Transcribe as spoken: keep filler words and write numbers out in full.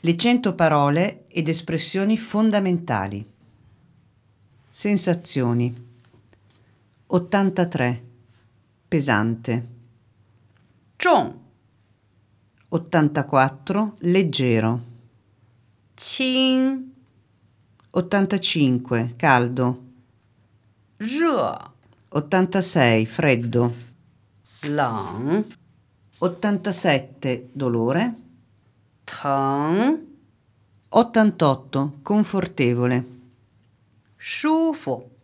Le cento parole ed espressioni fondamentali. Sensazioni. ottantatré. Pesante. 重 ottantaquattro. Leggero. 轻 ottantacinque. Caldo. 热 ottantasei. Freddo. 冷 ottantasette. Dolore. 疼 ottantotto. Confortevole. 舒服